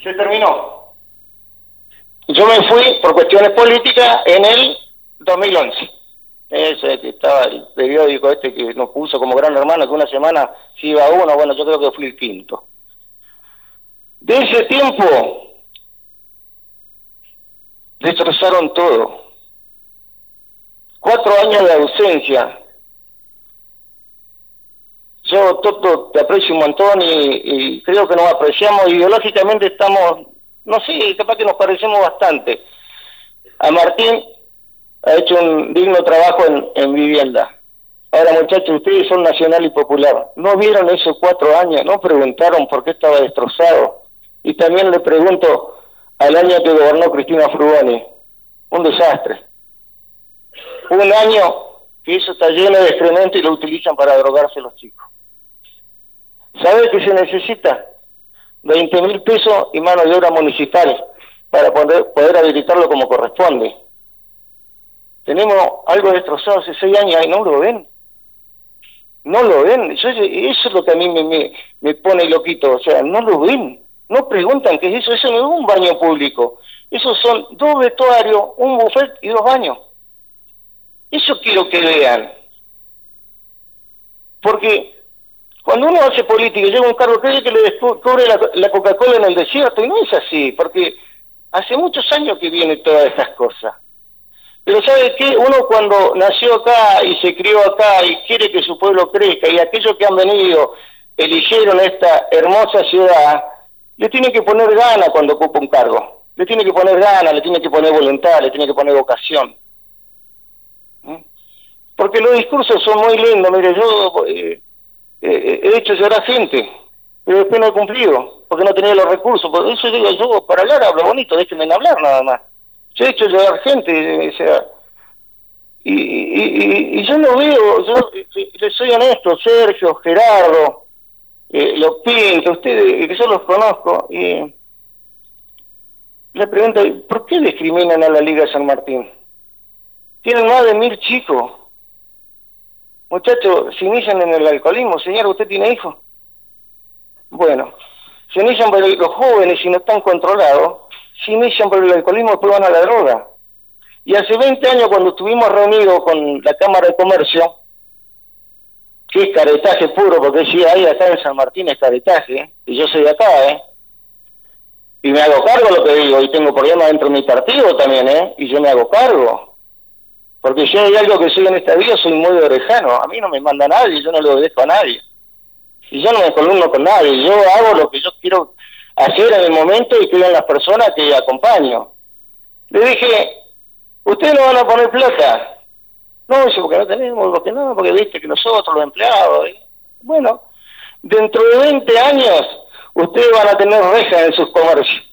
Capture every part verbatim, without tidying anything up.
se terminó. Yo me fui por cuestiones políticas en el dos mil once. Ese que estaba el periódico este que nos puso como Gran Hermano, que una semana se iba uno, bueno, yo creo que fui el quinto. De ese tiempo destrozaron todo. Cuatro años de ausencia. Yo, Toto, te aprecio un montón y, y creo que nos apreciamos. Ideológicamente estamos, no sé, capaz que nos parecemos bastante. A Martín ha hecho un digno trabajo en, en vivienda. Ahora, muchachos, ustedes son Nacional y Popular. ¿No vieron esos cuatro años? ¿No preguntaron por qué estaba destrozado? Y también le pregunto al año que gobernó Cristina Frugoni. Un desastre. Un año que eso está lleno de excremento y lo utilizan para drogarse los chicos. ¿Sabe qué se necesita? veinte mil pesos y mano de obra municipal para poder, poder habilitarlo como corresponde. Tenemos algo destrozado hace seis años y no lo ven. No lo ven. Yo, eso es lo que a mí me, me, me pone loquito. O sea, no lo ven. No preguntan qué es eso. Eso no es un baño público. Esos son dos vestuarios, un buffet y dos baños. Eso quiero que vean. Porque cuando uno hace política y llega un cargo, cree que le cobre la, la Coca-Cola en el desierto, y no es así, porque hace muchos años que vienen todas estas cosas. Pero ¿sabe qué? Uno cuando nació acá y se crió acá y quiere que su pueblo crezca, y aquellos que han venido eligieron esta hermosa ciudad, le tiene que poner gana cuando ocupa un cargo. Le tiene que poner gana, le tiene que poner voluntad, le tiene que poner vocación. Porque los discursos son muy lindos. Mire, yo eh, eh, he hecho llorar gente, pero después no he cumplido, porque no tenía los recursos. Por eso digo, yo para hablar hablo bonito, déjenme hablar nada más. Yo he hecho llorar gente, o sea, y, y, y, y yo lo veo, yo les soy honesto, Sergio, Gerardo, eh, los Pinto, ustedes, que yo los conozco, y le pregunto, ¿por qué discriminan a la Liga San Martín? Tienen más de mil chicos. Muchachos, se inician en el alcoholismo. Señor, ¿usted tiene hijos? Bueno, se inician por el, los jóvenes, si no están controlados, se inician por el alcoholismo y después van a la droga. Y hace veinte años, cuando estuvimos reunidos con la Cámara de Comercio, que es caretaje puro, porque si ahí acá en San Martín es caretaje, ¿eh? Y yo soy de acá, ¿eh? Y me hago cargo de lo que digo, y tengo problemas dentro de mi partido también, ¿eh? Y yo me hago cargo. Porque si hay algo que soy en esta vida, soy muy orejano. A mí no me manda nadie, yo no le obedezco a nadie. Y yo no me columno con nadie, yo hago lo que yo quiero hacer en el momento y creo en las personas que acompaño. Le dije, ¿ustedes no van a poner plata? No, dice, porque no tenemos, porque no, porque viste que nosotros, los empleados... ¿eh? Bueno, dentro de veinte años, ustedes van a tener rejas en sus comercios.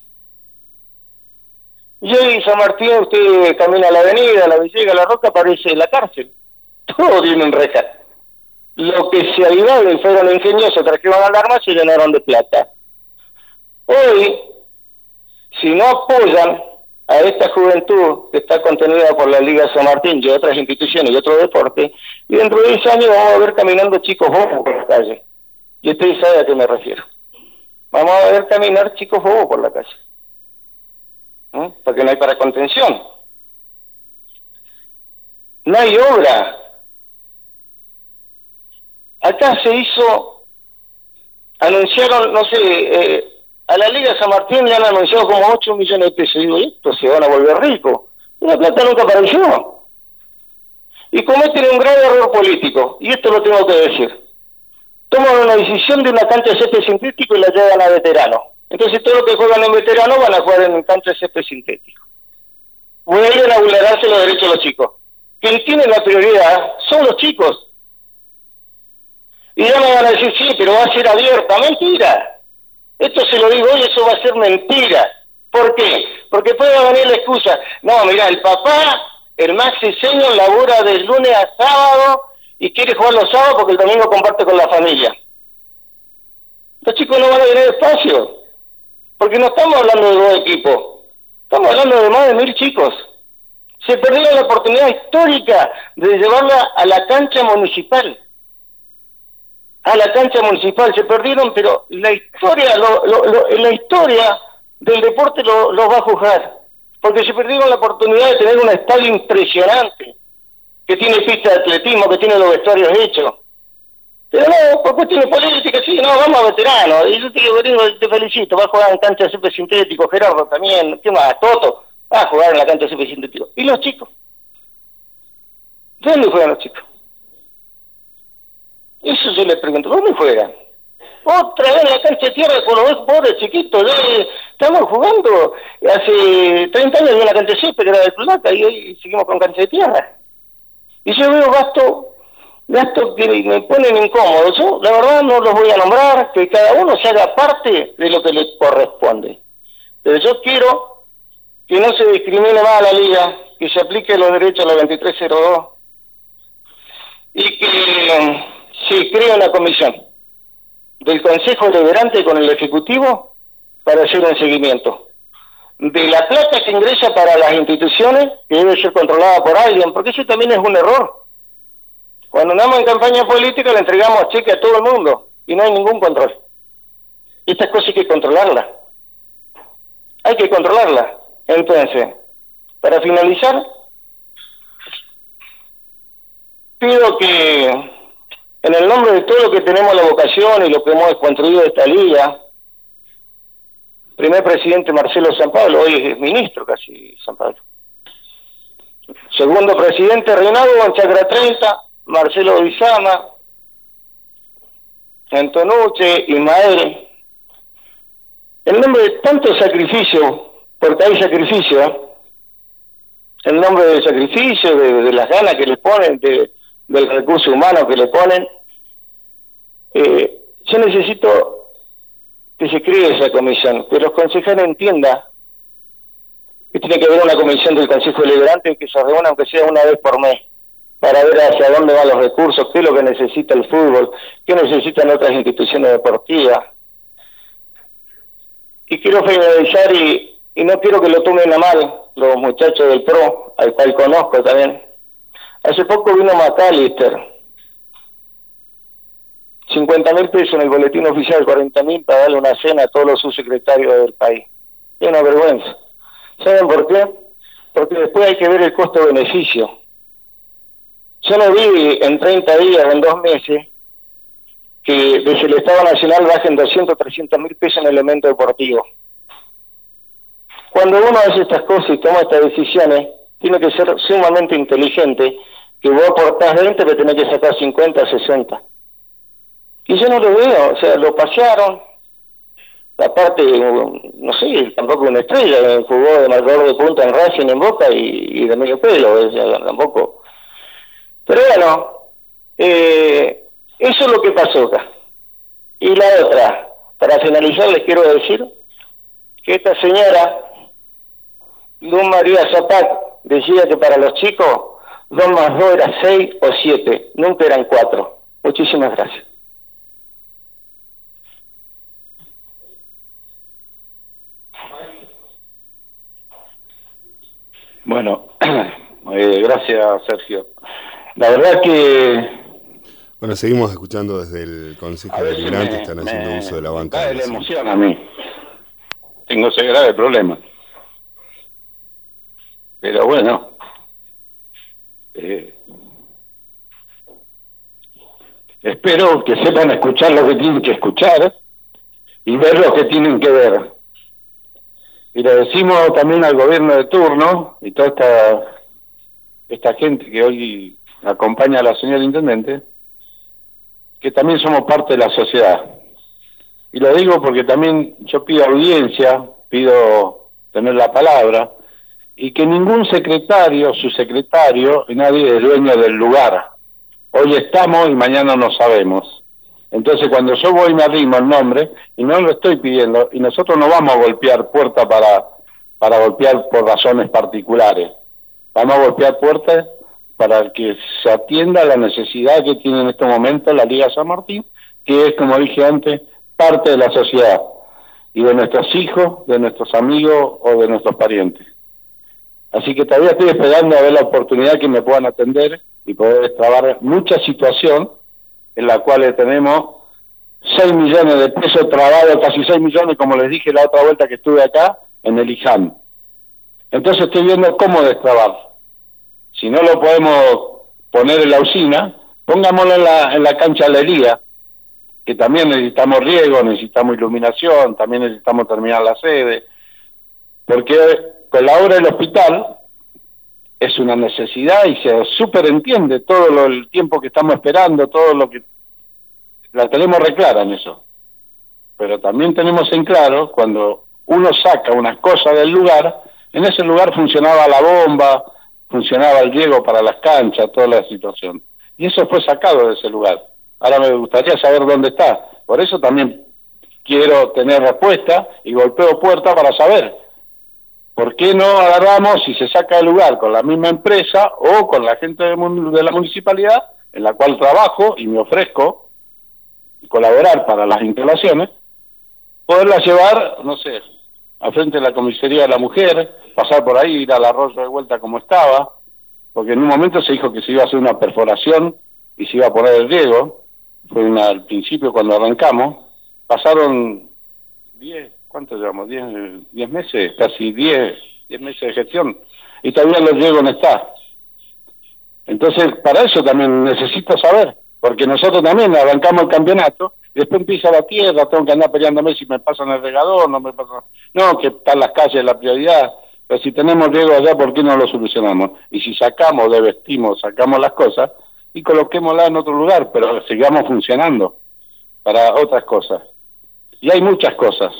Y hoy en San Martín usted camina a la avenida, a la Villega, a la Roca, parece la cárcel. Todo tiene un reja. Lo que se avivaron y fueron ingeniosos, trajeron alarmas, se llenaron de plata. Hoy, si no apoyan a esta juventud que está contenida por la Liga San Martín y otras instituciones y otros deportes, y dentro de diez años vamos a ver caminando chicos bobos por la calle. Y usted sabe a qué me refiero. Vamos a ver caminar chicos bobos por la calle. ¿Eh? Porque no hay para contención. No hay obra. Acá se hizo, anunciaron, no sé, eh, a la Liga San Martín le han anunciado como ocho millones de pesos. Y digo, estos se van a volver ricos. Y la plata nunca apareció. Y cometen un grave error político, y esto lo tengo que decir. Toman una decisión de una cancha de césped sintético y la llevan a veteranos. Entonces todos los que juegan en veterano van a jugar en cancha de césped sintético. Vuelven a vulnerarse los derechos de los chicos. Quien tiene la prioridad son los chicos. Y ya me van a decir, sí, pero va a ser abierta. Mentira. Esto se lo digo hoy, eso va a ser mentira. ¿Por qué? Porque puede venir la excusa. No, mira, el papá, el Maxi Señor, labura de lunes a sábado y quiere jugar los sábados porque el domingo comparte con la familia. Los chicos no van a tener espacio. Porque no estamos hablando de dos equipos, estamos hablando de más de mil chicos. Se perdió la oportunidad histórica de llevarla a la cancha municipal. A la cancha municipal se perdieron, pero la historia, lo, lo, lo, en la historia del deporte lo, los va a juzgar, porque se perdieron la oportunidad de tener un estadio impresionante, que tiene pista de atletismo, que tiene los vestuarios hechos. Pero no, por cuestiones políticas, sí, no, vamos a veteranos. Y yo te digo, te felicito, va a jugar en cancha de césped sintético, Gerardo también, ¿qué más? Toto, va a jugar en la cancha de césped sintético. ¿Y los chicos? ¿Dónde juegan los chicos? Eso yo les pregunto, ¿dónde juegan? Otra vez en la cancha de tierra con los pobres chiquitos. ¿Eh? Estamos jugando, hace treinta años había una cancha de césped que era de placa y hoy seguimos con cancha de tierra. Y yo veo gasto, gasto que me ponen incómodos. Yo, la verdad, no los voy a nombrar, que cada uno se haga parte de lo que le corresponde. Pero yo quiero que no se discrimine más a la liga, que se aplique los derechos a la veintitrés cero dos y que se cree una comisión del Consejo Deliberante con el Ejecutivo para hacer un seguimiento de la plata que ingresa para las instituciones, que debe ser controlada por alguien, porque eso también es un error. Cuando andamos en campaña política le entregamos cheque a todo el mundo y no hay ningún control. Estas cosas hay que controlarlas. Hay que controlarlas. Entonces, para finalizar, pido que en el nombre de todo lo que tenemos la vocación y lo que hemos construido esta liga, primer presidente Marcelo San Pablo, hoy es ministro casi San Pablo. Segundo presidente Reinaldo Chacra treinta, Marcelo Bizama, Antonuche, Ismael. En nombre de tanto sacrificio, porque hay sacrificio, en nombre del sacrificio, de, de las ganas que le ponen, de, del recurso humano que le ponen, eh, yo necesito que se cree esa comisión, que los consejeros entiendan que tiene que haber una comisión del Consejo Deliberante que se reúna aunque sea una vez por mes, para ver hacia dónde van los recursos, qué es lo que necesita el fútbol, qué necesitan otras instituciones deportivas. Y quiero finalizar, y, y no quiero que lo tomen a mal los muchachos del P R O, al cual conozco también. Hace poco vino McAllister, cincuenta mil pesos en el boletín oficial, cuarenta mil para darle una cena a todos los subsecretarios del país. Es una vergüenza. ¿Saben por qué? Porque después hay que ver el costo-beneficio. Yo no vi en treinta días o en dos meses que desde el Estado Nacional bajen doscientos, trescientos mil pesos en el elemento deportivo. Cuando uno hace estas cosas y toma estas decisiones, tiene que ser sumamente inteligente, que vos aportás veinte, pero tenés que sacar cincuenta, sesenta. Y yo no lo veo, o sea, lo pasearon. Aparte, no sé, tampoco una estrella, jugó de marcador de punta en Racing, en Boca y, y de medio pelo, o sea, tampoco. Pero bueno, eh, eso es lo que pasó acá. Y la otra, para finalizar les quiero decir que esta señora, Luz María Zapac, decía que para los chicos dos más dos era seis o siete, nunca eran cuatro. Muchísimas gracias. Bueno, eh, gracias Sergio. La verdad que... Bueno, seguimos escuchando desde el Consejo Deliberante, están haciendo me, uso de la banca. Me da la emoción a mí. Tengo ese grave problema. Pero bueno, eh, espero que sepan escuchar lo que tienen que escuchar y ver lo que tienen que ver. Y le decimos también al gobierno de turno y toda esta, esta gente que hoy acompaña a la señora Intendente, que también somos parte de la sociedad. Y lo digo porque también yo pido audiencia, pido tener la palabra, y que ningún secretario, subsecretario, y nadie es dueño del lugar. Hoy estamos y mañana no sabemos. Entonces cuando yo voy me arrimo el nombre, y no lo estoy pidiendo, y nosotros no vamos a golpear puerta para, para golpear por razones particulares. Vamos a golpear puertas para que se atienda la necesidad que tiene en este momento la Liga San Martín, que es, como dije antes, parte de la sociedad, y de nuestros hijos, de nuestros amigos o de nuestros parientes. Así que todavía estoy esperando a ver la oportunidad que me puedan atender y poder destrabar mucha situación en la cual tenemos seis millones de pesos trabados, casi seis millones, como les dije la otra vuelta que estuve acá, en el I J A M. Entonces estoy viendo cómo destrabar. Si no lo podemos poner en la usina, pongámoslo en la, en la cancha de la Elía, que también necesitamos riego, necesitamos iluminación, también necesitamos terminar la sede, porque con la obra del hospital es una necesidad y se superentiende todo lo, el tiempo que estamos esperando, todo lo que... La tenemos reclara en eso. Pero también tenemos en claro, cuando uno saca unas cosas del lugar, en ese lugar funcionaba la bomba, funcionaba el riego para las canchas, toda la situación. Y eso fue sacado de ese lugar. Ahora me gustaría saber dónde está. Por eso también quiero tener respuesta y golpeo puerta para saber por qué no agarramos y se saca del lugar con la misma empresa o con la gente de, de la municipalidad en la cual trabajo y me ofrezco colaborar para las instalaciones, poderla llevar, no sé, al frente de la comisaría de la mujer, pasar por ahí, ir al arroyo de vuelta como estaba, porque en un momento se dijo que se iba a hacer una perforación y se iba a poner el riego, fue una, al principio cuando arrancamos, pasaron diez, ¿cuánto llevamos? diez meses, casi diez meses de gestión, y todavía el riego no está. Entonces, para eso también necesito saber, porque nosotros también arrancamos el campeonato, y después empieza la tierra, tengo que andar peleándome si me pasan el regador, no me pasan... No, que están las calles la prioridad, pero si tenemos riego allá, ¿por qué no lo solucionamos? Y si sacamos, desvestimos, sacamos las cosas, y coloquémoslas en otro lugar, pero sigamos funcionando para otras cosas. Y hay muchas cosas.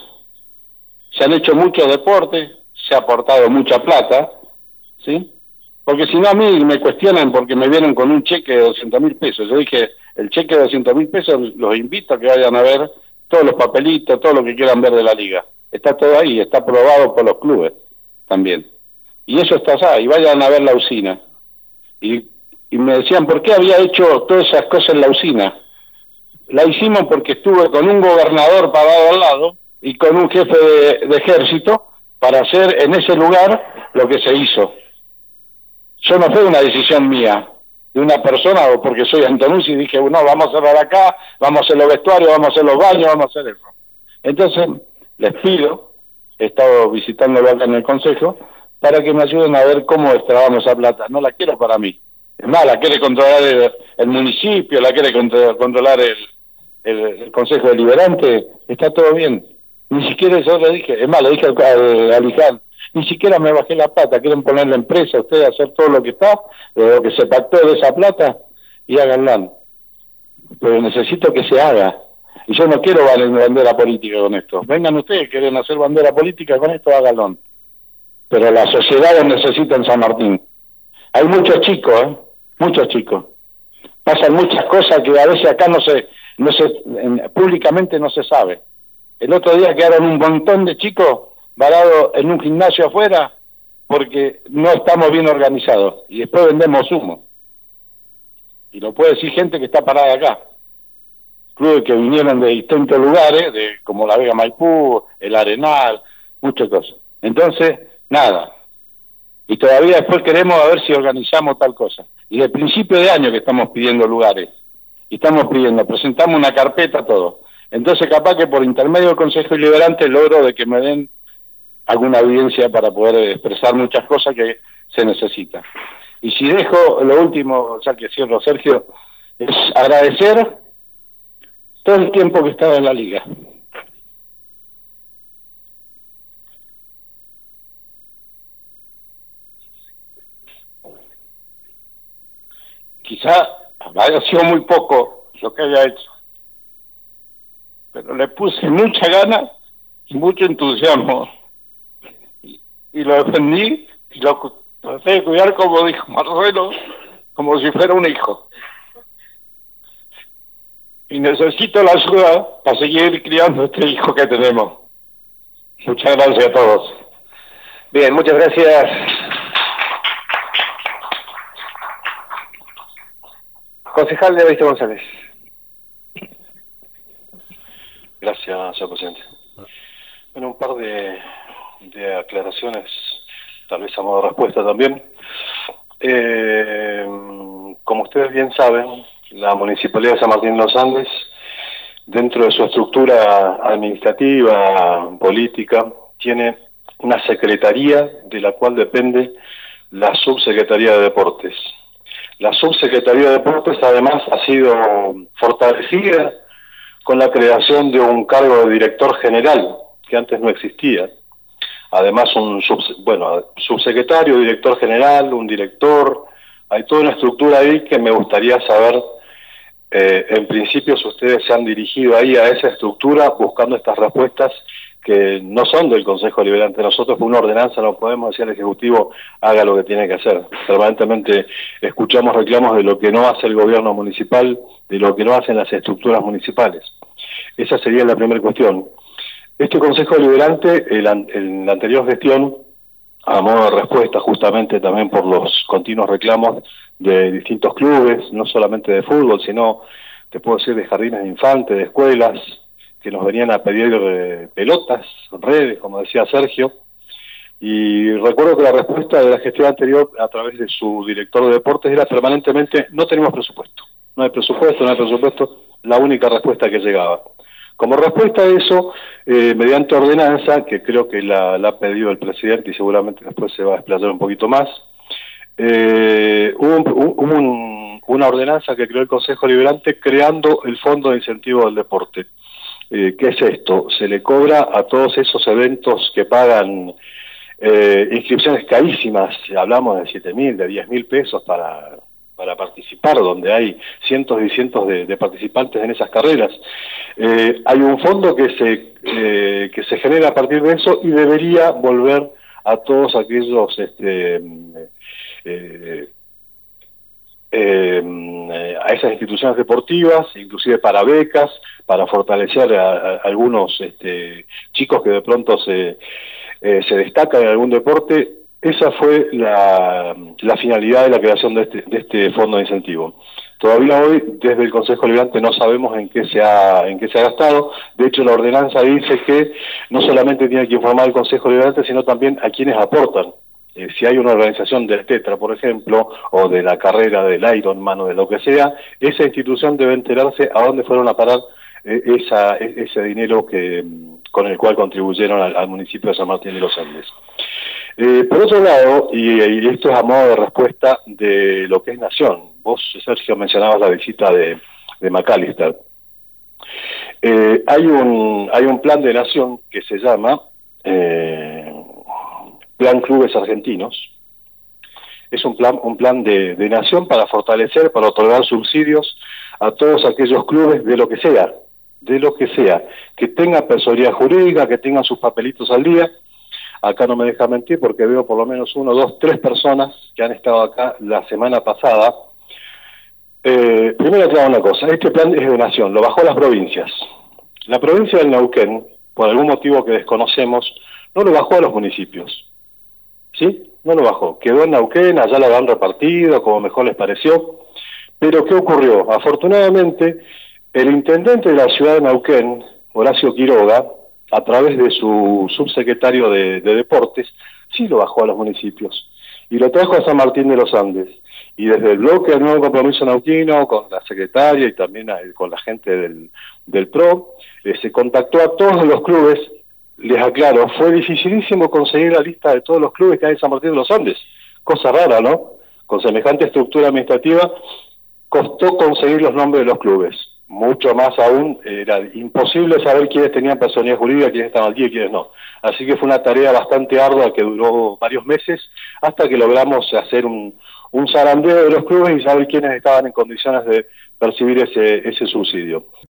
Se han hecho muchos deportes, se ha aportado mucha plata, ¿sí? Porque si no a mí me cuestionan porque me vienen con un cheque de doscientos mil pesos. Yo dije, el cheque de doscientos mil pesos los invito a que vayan a ver todos los papelitos, todo lo que quieran ver de la liga. Está todo ahí, está aprobado por los clubes también. Y eso está allá, y vayan a ver la usina. Y, y me decían, ¿por qué había hecho todas esas cosas en la usina? La hicimos porque estuve con un gobernador parado al lado y con un jefe de, de ejército para hacer en ese lugar lo que se hizo. Yo no fue una decisión mía, de una persona, o porque soy Antonuzzi y dije, no, vamos a cerrar acá, vamos a hacer los vestuarios, vamos a hacer los baños, vamos a hacer eso. Entonces, les pido, he estado visitándolo acá en el consejo, para que me ayuden a ver cómo extrabamos esa plata. No la quiero para mí. Es más, la quiere controlar el, el municipio, la quiere controlar, controlar el, el, el Consejo Deliberante, está todo bien. Ni siquiera eso le dije, es más, le dije al, al, al Iján, ni siquiera me bajé la plata, quieren poner la empresa, ustedes hacer todo lo que está, lo que se pactó de esa plata, y háganla. Pero necesito que se haga. Y yo no quiero bandera política con esto. Vengan ustedes, quieren hacer bandera política con esto, háganlo. Pero la sociedad lo necesita en San Martín. Hay muchos chicos, ¿eh? Muchos chicos. Pasan muchas cosas que a veces acá no se, no se, en, públicamente no se sabe. El otro día quedaron un montón de chicos varados en un gimnasio afuera porque no estamos bien organizados. Y después vendemos humo. Y lo puede decir gente que está parada acá. Clubes que vinieron de distintos lugares, de como la Vega Maipú, el Arenal, muchas cosas. Entonces, nada. Y todavía después queremos a ver si organizamos tal cosa. Y de principio de año que estamos pidiendo lugares. Y estamos pidiendo, presentamos una carpeta, todo. Entonces capaz que por intermedio del Consejo Deliberante logro de que me den alguna evidencia para poder expresar muchas cosas que se necesitan. Y si dejo lo último, ya que cierro, Sergio, es agradecer todo el tiempo que he estado en la liga. Quizá haya sido muy poco lo que haya hecho, pero le puse mucha gana y mucho entusiasmo, y, y lo defendí y lo traté de cuidar, como dijo Marcelo, como si fuera un hijo. Y necesito la ayuda para seguir criando este hijo que tenemos. Muchas gracias a todos. Bien, muchas gracias. Concejal de Evaristo González. Gracias, señor presidente. Bueno, un par de, de aclaraciones, tal vez a modo de respuesta también. Eh, como ustedes bien saben, la Municipalidad de San Martín de los Andes dentro de su estructura administrativa, política, tiene una secretaría de la cual depende la Subsecretaría de Deportes. La Subsecretaría de Deportes además ha sido fortalecida con la creación de un cargo de director general, que antes no existía. Además, un sub, bueno, subsecretario, director general, un director, hay toda una estructura ahí que me gustaría saber, eh, en principio, si ustedes se han dirigido ahí a esa estructura buscando estas respuestas que no son del Consejo Deliberante. Nosotros por una ordenanza no podemos decir al Ejecutivo haga lo que tiene que hacer. Permanentemente escuchamos reclamos de lo que no hace el gobierno municipal, de lo que no hacen las estructuras municipales. Esa sería la primera cuestión. Este Consejo Deliberante, el, en la anterior gestión, a modo de respuesta justamente también por los continuos reclamos de distintos clubes, no solamente de fútbol, sino, te puedo decir, de jardines de infantes, de escuelas, que nos venían a pedir eh, pelotas, redes, como decía Sergio, y recuerdo que la respuesta de la gestión anterior, a través de su director de deportes, era permanentemente, no tenemos presupuesto, no hay presupuesto, no hay presupuesto, la única respuesta que llegaba. Como respuesta a eso, eh, mediante ordenanza, que creo que la, la ha pedido el presidente y seguramente después se va a explayar un poquito más, eh, hubo, un, hubo un, una ordenanza que creó el Consejo Deliberante creando el Fondo de Incentivo del Deporte. Eh, ¿Qué es esto? Se le cobra a todos esos eventos que pagan eh, inscripciones carísimas, hablamos de siete mil, de diez mil pesos para, para participar, donde hay cientos y cientos de, de participantes en esas carreras. Eh, hay un fondo que se, eh, que se genera a partir de eso y debería volver a todos aquellos este, eh, Eh, a esas instituciones deportivas, inclusive para becas, para fortalecer a, a algunos este, chicos que de pronto se, eh, se destacan en algún deporte. Esa fue la, la finalidad de la creación de este, de este fondo de incentivo. Todavía hoy, desde el Consejo Deliberante, no sabemos en qué se ha, en qué se ha gastado. De hecho, la ordenanza dice que no solamente tiene que informar el Consejo Deliberante, sino también a quienes aportan. Eh, si hay una organización del Tetra, por ejemplo, o de la carrera del Ironman o de lo que sea, esa institución debe enterarse a dónde fueron a parar eh, esa, ese dinero que con el cual contribuyeron al, al municipio de San Martín de los Andes. Eh, por otro lado, y, y esto es a modo de respuesta de lo que es Nación, vos, Sergio, mencionabas la visita de, de McAllister. Eh, hay, un, hay un plan de Nación que se llama... Eh, Plan Clubes Argentinos. Es un plan, un plan de, de nación para fortalecer, para otorgar subsidios a todos aquellos clubes de lo que sea, de lo que sea, que tengan personalidad jurídica, que tengan sus papelitos al día. Acá no me deja mentir porque veo por lo menos uno, dos, tres personas que han estado acá la semana pasada. Eh, primero aclaro una cosa, este plan es de nación, lo bajó a las provincias. La provincia del Neuquén, por algún motivo que desconocemos, no lo bajó a los municipios. ¿Sí? No lo bajó. Quedó en Neuquén, allá lo han repartido, como mejor les pareció. Pero ¿qué ocurrió? Afortunadamente, el intendente de la ciudad de Neuquén, Horacio Quiroga, a través de su subsecretario de, de Deportes, sí lo bajó a los municipios. Y lo trajo a San Martín de los Andes. Y desde el bloque del Nuevo Compromiso Neuquino, con la secretaria y también a, con la gente del, del P R O, eh, se contactó a todos los clubes. Les aclaro, fue dificilísimo conseguir la lista de todos los clubes que hay en San Martín de los Andes. Cosa rara, ¿no? Con semejante estructura administrativa, costó conseguir los nombres de los clubes. Mucho más aún, era imposible saber quiénes tenían personalidad jurídica, quiénes estaban aquí y quiénes no. Así que fue una tarea bastante ardua que duró varios meses, hasta que logramos hacer un, un zarandeo de los clubes y saber quiénes estaban en condiciones de percibir ese, ese subsidio.